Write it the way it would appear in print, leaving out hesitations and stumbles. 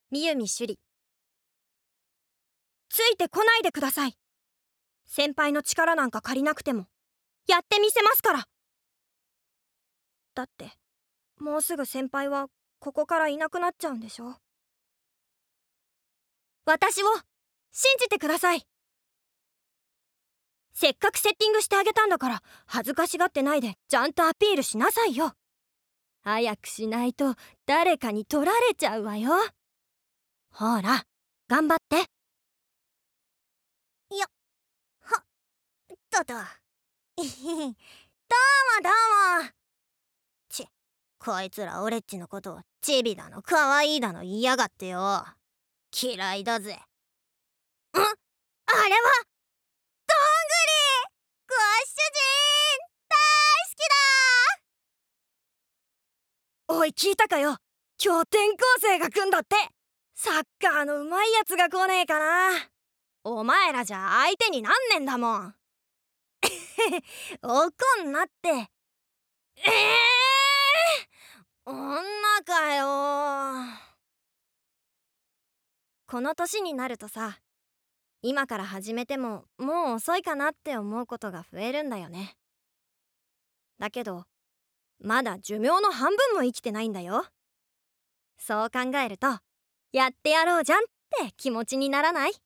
みゆみしゅり。ついてこないでください。先輩の力なんか借りなくてもやってみせますから。だってもうすぐ先輩はここからいなくなっちゃうんでしょ。私を信じてください。せっかくセッティングしてあげたんだから恥ずかしがってないでちゃんとアピールしなさいよ。早くしないと誰かに取られちゃうわよ。ほら頑張って。よっはっとどうもどうも。こいつらオレっちのことをチビだの可愛いだの言いやがってよ。嫌いだぜ。あれはどんぐりご主人大好きだ。おい聞いたかよ、今日転校生が来んだって。サッカーのうまいやつが来ねえかな。お前らじゃ相手になんねんだもん怒んなって。女かよ。この年になるとさ、今から始めてももう遅いかなって思うことが増えるんだよね。だけどまだ寿命の半分も生きてないんだよ。そう考えるとやってやろうじゃんって気持ちにならない？